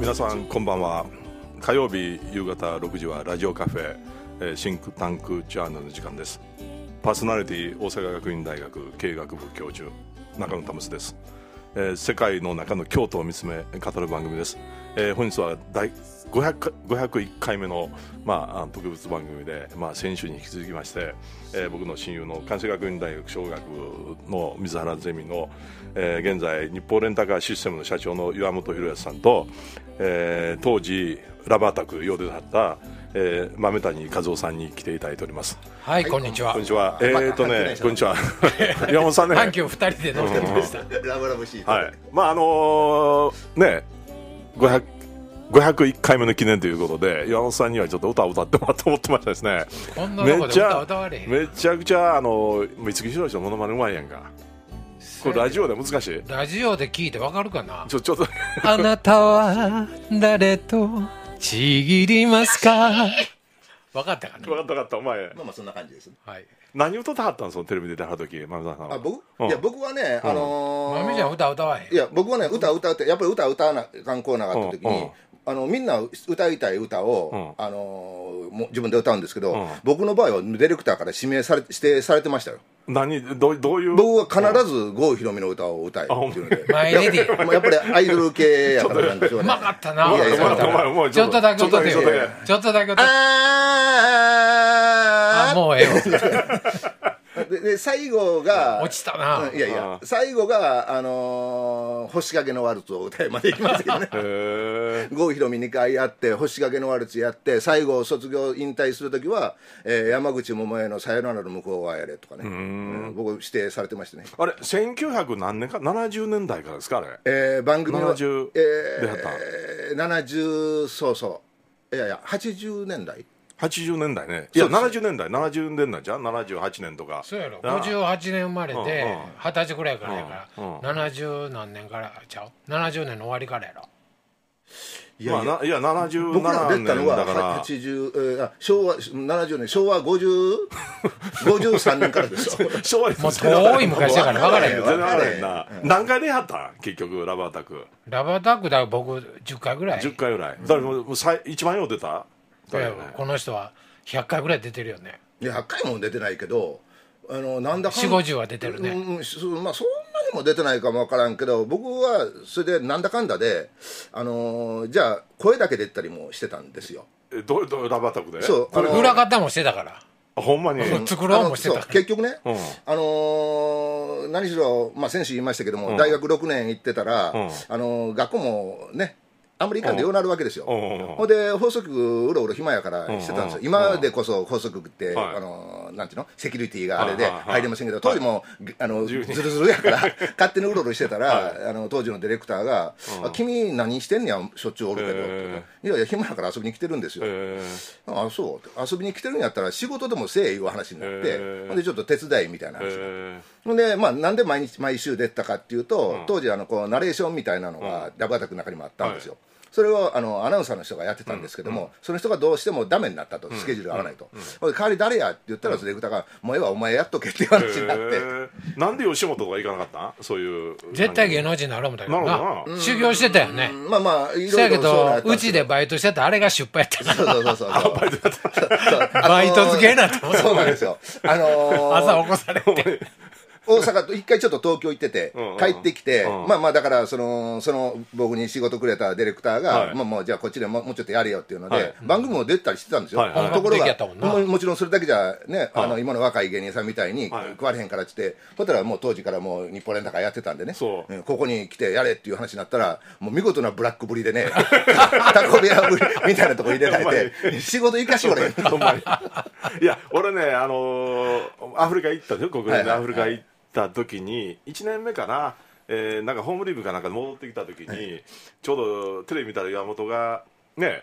皆さんこんばんは。火曜日夕方6時はラジオカフェ、シンクタンクジャーナルの時間です。パーソナリティ大阪学院大学経営学部教授中野保です。世界の中の京都を見つめ語る番組です。本日は第501回目の、特別番組で、先週に引き続きまして、僕の親友の関西学院大学商学部の水原ゼミの、現在日報レンタカーシステムの社長の岩本博康さんと、当時ラバータク用であった、豆谷和夫さんに来ていただいております。 はい、こんにちは。 こんにちは。こんにちは。岩本さんね。 阪急2人で乗ってました。 ラブラブシート。 はい。501回目の記念ということで、岩本さんにはちょっと歌を歌ってもらおうと思ってましたですね。 こんなとこで歌歌われへん。 めちゃくちゃ三木ひろしのモノマネうまいやんか。これラジオで難しい？ ラジオで聞いてわかるかな？ ちょっとあなたは誰とちぎりますか？分かったかな？ 分かったお前。 そんな感じです。 はい。 何歌ってはったん？そのテレビで出はる時、豆田さんは。 僕？いや僕はね、 豆ちゃん歌わへん。 いや僕はね歌ってやっぱり歌わなあかんコーナーがあった時に。みんな歌いたい歌を、もう自分で歌うんですけど、僕の場合はディレクターから指定されてましたよ。 どういう？ 僕は必ず郷ひろみの歌を歌えっていうので、 マイレディやっぱりアイドル系やからなんでしょうね。 うまかったな。 ちょっとだけ歌ってよ。ちょっとだけ歌って。もうええわ。 で最後が落ちたな。 いや最後が星影のワルツを歌いまでいきますけどね。郷ひろみ2回やって星影のワルツやって最後卒業引退する時は、山口百恵のさよならの向こう側やれとかね、僕指定されてましたね。 あれ1900何年か70年代からですかあれ？ 番組は 70でやった 70そういや80年代 80年代ね。いや70年代じゃん。78年とかそうやろ。58年生まれて20歳くらいからやから70何年からちゃう70年の終わりからやろ。 いや77 僕ら出たの年だからは昭和70年昭和53年からですよ。 昭和もう遠い昔だから分からへんよ。 全然分からへんな。何回でやった結局ラバータクだ僕10回ぐらい。 10回ぐらい。だからもう一番よう出た。 この人は100回ぐらい出てるよね。 いや100回も出てないけどなんだかん 4、50は出てるね。 そんなにも出てないかもわからんけど僕はそれでなんだかんだでじゃあ声だけで言ったりもしてたんですよ。 どうラバータクで？ そう裏方もしてたから。 ほんまに作ろうもしてたから。 結局ね、何しろ、先週言いましたけども、大学6年行ってたら、学校もねあんまりいかんでようなるわけですよ。ほんで放送局うろうろ暇やからしてたんですよ。今でこそ放送局ってなんていうのセキュリティがあれで入れませんけど、当時もズルズルやから勝手にうろうろしてたら当時のディレクターが「君何してんねやしょっちゅうおるけど」いや暇やから遊びに来てるんですよ」あそう遊びに来てるんやったら仕事でもせえいう話になってほんでちょっと手伝いみたいな話ほんでなんで毎週出てたかっていうと当時こうナレーションみたいなのがラブアタックの中にもあったんですよ。それをアナウンサーの人がやってたんですけども、その人がどうしてもダメになったと、スケジュールが合わないと、代わり誰やって言ったらディレクターが「もうええわお前やっとけ」っていう話になって、 なんで吉本とか行かなかった？そういう絶対芸能人になろうみたいな修行してたよね。 いろいろそうやけどうちでバイトしてたあれが失敗やったからそうバイト付けになったもん。 そうなんですよ。 朝起こされて大阪と一回ちょっと東京行ってて帰ってきてだからその僕に仕事くれたディレクターがもうじゃあこっちでもうちょっとやれよっていうので番組も出たりしてたんですよ。ところがもちろんそれだけじゃね今の若い芸人さんみたいに食われへんからって言ってほったらもう当時からもう日本レンタカーやってたんでねここに来てやれっていう話になったらもう見事なブラックぶりでねタコ部屋ぶりみたいなとこ入れられて仕事行かしてこれいや俺ねアフリカ行ったんですよ。国連でアフリカ行った時に1年目かな、なんかホームリーブかなんか戻ってきた時に、ちょうどテレビ見たら岩本がね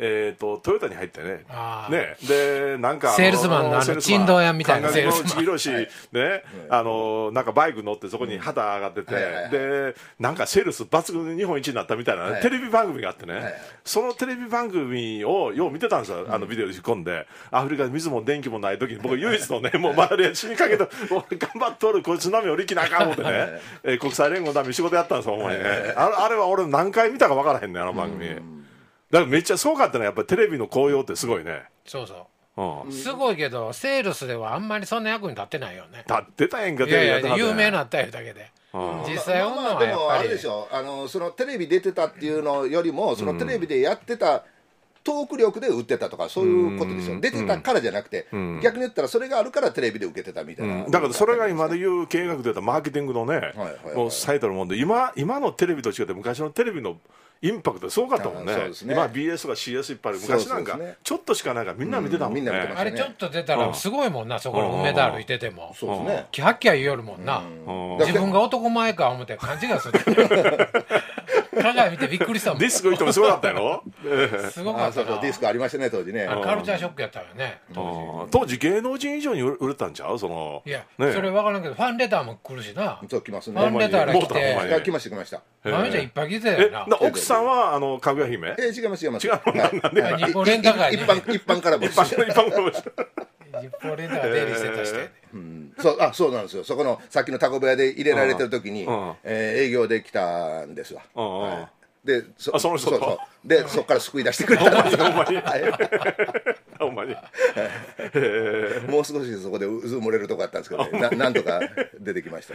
トヨタに入ってね、でなんかセールスマンの珍道屋みたいなセールスマン広しね、なんかバイク乗ってそこに旗上がってて、でなんかセールス抜群で日本一になったみたいなテレビ番組があってね、そのテレビ番組をよう見てたんですよ、ビデオで仕込んで、アフリカで水も電気もない時に僕唯一のね、もう周り死にかけて頑張っとるこいつ波降りきなあかん思ってね、国際連合のために仕事やったんですよ、ほんまにね。あれは俺何回見たか分からへんね、あの番組。だからめっちゃすごかったね、やっぱりテレビの効用ってすごいね。 そうそう、すごいけどセールスではあんまりそんな役に立ってないよね。 立ってたやんか。 いやいや有名になったよだけで、実際女はやっぱり、 でもあれでしょ、そのテレビ出てたっていうのよりもそのテレビでやってたトーク力で売ってたとかそういうことでしょ。出てたからじゃなくて、逆に言ったらそれがあるからテレビで受けてたみたいな、 だからそれが今でいう経営学で言ったらマーケティングのね、もう最たるもんで、今のテレビと違って昔のテレビのインパクトすごかったもんね。今 BS とか CS いっぱいある、昔なんかちょっとしかなんかみんな見てたもんね。 あれちょっと出たらすごいもんな、そこの梅田歩いててもそうですね、 キャッキャ言いよるもんな、自分が男前か思って勘違いする鏡見てびっくりしたもん。 ディスクいてもすごかったよすごかったな。 ディスクありましたね当時ね。 カルチャーショックやったよね当時。芸能人以上に売れたんちゃう、その。 いや、それ分からんけどファンレターも来るしな。 そう来ますね。 ファンレターが来て、 来ました豆ちゃんいっぱい来てたよな。 奥さんはかぐや姫？ 違います。 違う、なんで日本レンタカーに一般から一般日本レンタカー出入りしてたして、 そうなんですよ。そこのさっきのタコ部屋で入れられてる時に営業で来たんですわ。でその人とでそこから救い出してくれたんですよ。 ほんまにもう少しそこで渦漏れるとこあったんですけどね、なんとか出てきました。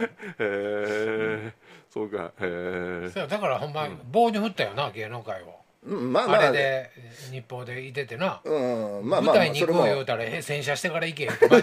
そうか。 だからほんま棒に振ったよな芸能界を。あれで日報でいててな、舞台に行こう言うたら洗車してから行けって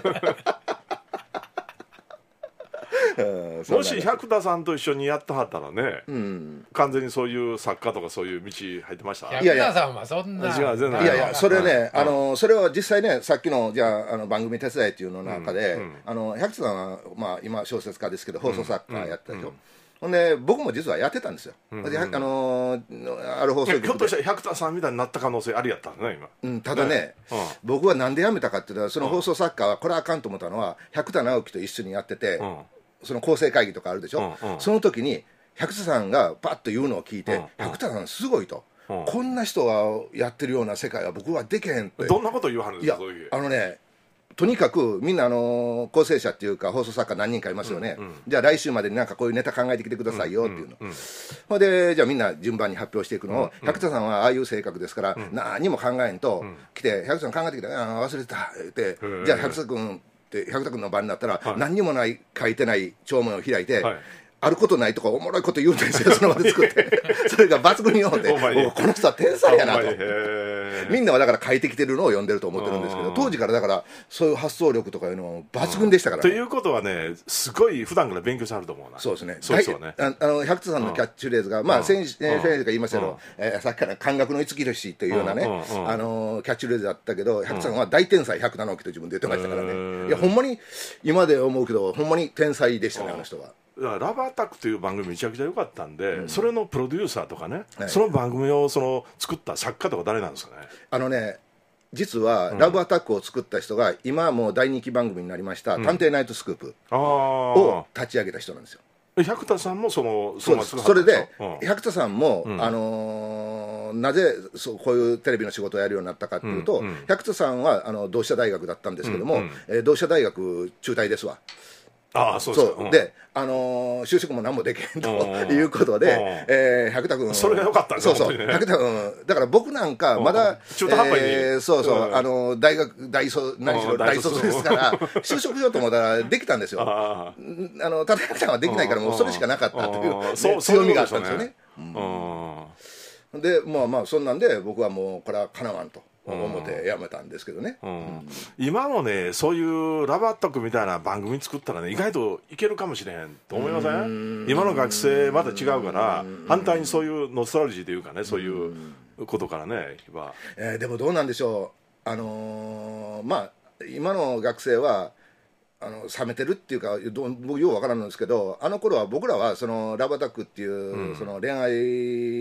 もし百田さんと一緒にやってはったらね、完全にそういう作家とかそういう道入ってました。 百田さんはそんな。 いやそれね、それは実際ね、さっきのじゃあ番組手伝いっていうの中で、百田さんは今小説家ですけど放送作家やったでしょ。ほんで僕も実はやってたんですよ。ある放送局でひょっとしたら百田さんみたいになった可能性ありやったんだね今。ただね、僕はなんで辞めたかっていうと、その放送作家はこれはあかんと思ったのは百田直樹と一緒にやってて、その構成会議とかあるでしょ。その時に百田さんがパッと言うのを聞いて、百田さんすごいと、こんな人がやってるような世界は僕はできへんって。 どんなこと言うはるんですか。 とにかくみんな構成者っていうか放送作家何人かいますよね。じゃあ来週までになんかこういうネタ考えてきてくださいよっていうの。ほんでじゃあみんな順番に発表していくのを、百田さんはああいう性格ですから何も考えんと来て、百田さん考えてきたら忘れてたって、じゃあ百田君の番になったら何にもない書いてない帳面を開いて、あることないとかおもろいこと言うんですよ。その場で作ってそれが抜群によってこの人は天才やなと。みんなはだから書いてきてるのを読んでると思ってるんですけど、当時からだからそういう発想力とかいうのも抜群でしたからね。 ということはね、すごい普段から勉強してあると思うな。そうですね。百田さんのキャッチフレーズが先生が言いましたけど、さっきから感覚の五木ひろしというようなねキャッチフレーズだったけど、百田さんは大天才百田直樹と自分で言ってましたからね。いやほんまに今で思うけどほんまに天才でしたね、あの人は。ラブアタックという番組めちゃくちゃ良かったんで、それのプロデューサーとかね、その番組を作った作家とか誰なんですかね。 実はラブアタックを作った人が今もう大人気番組になりました探偵ナイトスクープを立ち上げた人なんですよ。 百田さんもそれで百田さんもなぜこういうテレビの仕事をやるようになったかっていうと、百田さんは同志社大学だったんですけども、同志社大学中退ですわ。そうで就職も何もできへんということで、百田君それが良かったんですね。 百田君だから僕なんかまだ中途半端に大学大卒ですから就職しようと思ったらできたんですよ。ただ百田さんはできないからもうそれしかなかったという強みがあったんですよね。でまあそんなんで僕はもうこれはかなわんと思ってやめたんですけどね。 今もねそういうラブアタックみたいな番組作ったらね意外といけるかもしれへんと思いません？今の学生また違うから反対にそういうノスタルジーというかね、そういうことからねでもどうなんでしょう。まあ今の学生は冷めてるっていうか僕ようわからんんですけど、あの頃は僕らはそのラブアタックっていうその恋愛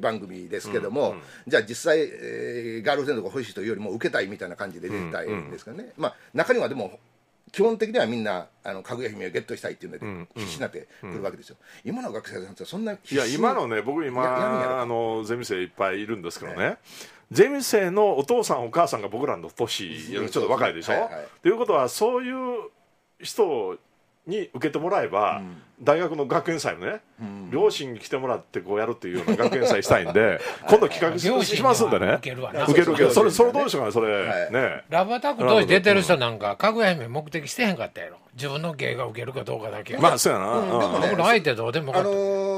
番組ですけども、じゃあ実際、ガールフレンドが欲しいというよりも受けたいみたいな感じで出たいんですかね、まあ、中にはでも基本的にはみんなかぐや姫をゲットしたいっていうので必死になってくるわけですよ、今の学生さんってそんな必死に、 いや今のね、僕今ゼミ生いっぱいいるんですけどね、ゼミ生のお父さんお母さんが僕らの年ちょっと若いでしょ、ということはそういう人に受けてもらえば、大学の学園祭もね、両親に来てもらってこうやるっていうような学園祭したいんで今度企画しますんでね、受けるそれどうでしょうかね、それね。 ラブアタック当時出てる人なんかかぐや姫目的してへんかったやろ、自分の芸が受けるかどうかだけ。 まあそうやな、 僕の相手どうでもよかった。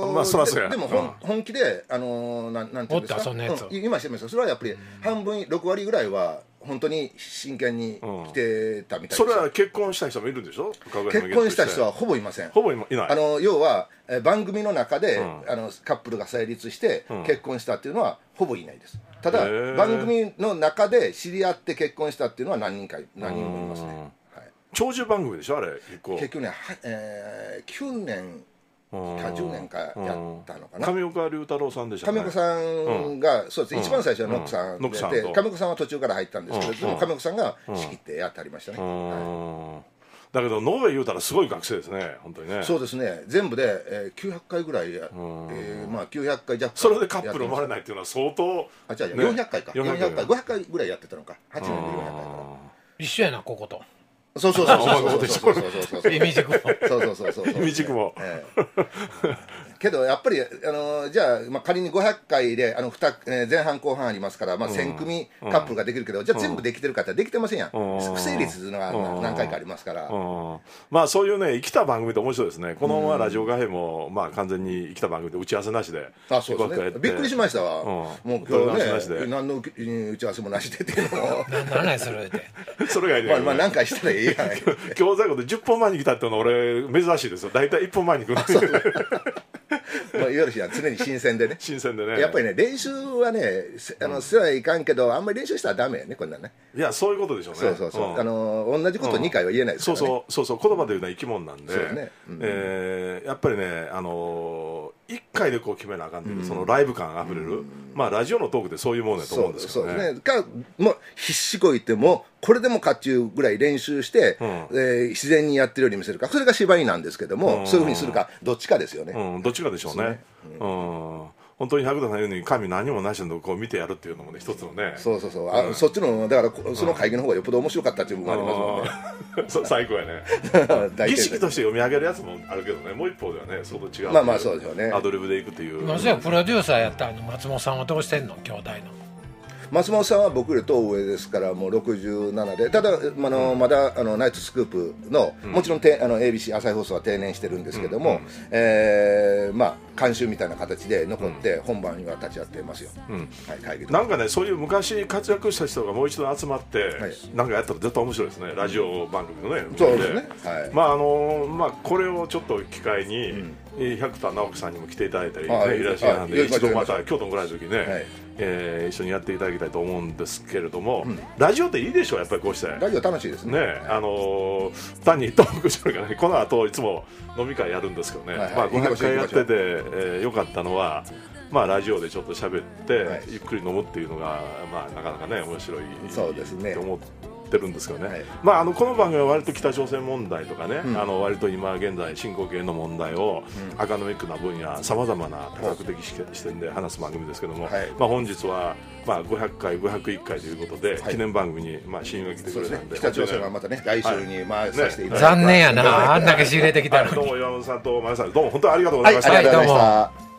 まあそらそうや。 でも本気でなんていうんですか、今してますよ、それはやっぱり半分6割ぐらいは本当に真剣に来てたみたいです。 それは結婚した人もいるんでしょ。 結婚した人はほぼいません。 ほぼいない。 要は番組の中でカップルが成立して結婚したっていうのはほぼいないです。ただ番組の中で知り合って結婚したっていうのは何人もいますね。 長寿番組でしょあれ。 結局ね、9年か10年かやったのかな。 上岡龍太郎さんでしたね。 上岡さんが、そうです、一番最初はノックさんで、上岡さんは途中から入ったんですけど、でも上岡さんが仕切ってやってありましたね。 だけど延べ言うたらすごい学生ですね、本当にね。 そうですね、全部で900回ぐらいまあ900回弱。 それでカップル生まれないっていうのは相当。 違う、400回か、500回ぐらいやってたのか、8年で400回かな。 一緒やな、ここと。 そうイミジクも。 イミジクも。 けどやっぱりじゃあ、仮に500回で前半後半ありますから、1000組カップルができるけど、じゃあ全部できてるかってできてませんやん。不成立というのが何回かありますから。 まあそういうね、生きた番組って面白いですね。このままラジオカフェも完全に生きた番組で打ち合わせなしで。 そうですね、びっくりしましたわ。もう今日ね、何の打ち合わせもなしでっていうのも何それってそれがいいね。 何回したらいいやん。 今日最後で10本前に来たっていうのは俺珍しいですよ。大体1本前に来る。 いわゆる常に新鮮でね。 新鮮でね。 やっぱりね、練習はね、せはいかんけど、あんまり練習したらダメやね、こんなんね。 いや、そういうことでしょうね。 そう同じこと2回は言えないですからね。 そう言葉で言うのは生き物なんで、やっぱりね、1回でこう決めなあかんっていう、そのライブ感あふれる、ラジオのトークでそういうものだと思うんですけどね。そうですね。もう必死こいてもこれでもかっちゅうぐらい練習して、自然にやってるように見せるか、それが芝居なんですけども、そういうふうにするかどっちかですよね。 どっちかでしょうね。本当に百田さん言うように神何もなしのこう見てやるっていうのもね、一つのね。 そっちのだからその会議の方がよっぽど面白かったっていう部分もありますもんね。 最高やね。儀式として読み上げるやつもあるけどね、もう一方ではね、相当違う。 そうですよね。 アドリブでいくっていう。 まずはプロデューサーやった松本さんはどうしてんの、兄弟の。 松本さんは僕よりと上ですからもう67で、ただまだナイトスクープの、もちろんABC 朝日放送は定年してるんですけども、監修みたいな形で残って本番には立ち会ってますよ。会議なんかね、そういう昔活躍した人がもう一度集まってなんかやったら絶対面白いですね、ラジオ番組のね。 そうですね。 これをちょっと機会に百田直樹さんにも来ていただいたりいらっしゃるので、一度また京都のぐらいの時にね一緒にやっていただきたいと思うんですけれども、ラジオっていいでしょ、やっぱりこうしてラジオ楽しいですね。 単にトークしてるからね、この後いつも飲み会やるんですけどね、500回やっててよかったのは、ラジオでちょっと喋ってゆっくり飲むっていうのがなかなかね面白いと思ってるんですけどね。この番組は割と北朝鮮問題とかね、割と今現在進行形の問題をアカデミックな分野さまざまな多角的視点で話す番組ですけども、本日は500回501回ということで記念番組に親友が来てくれたんで、 北朝鮮はまたね来週に回させていただいて、 残念やな、あんだけ仕入れてきたのに。 どうも岩本さんと前田さん、どうも本当にありがとうございました。 ありがとうございました。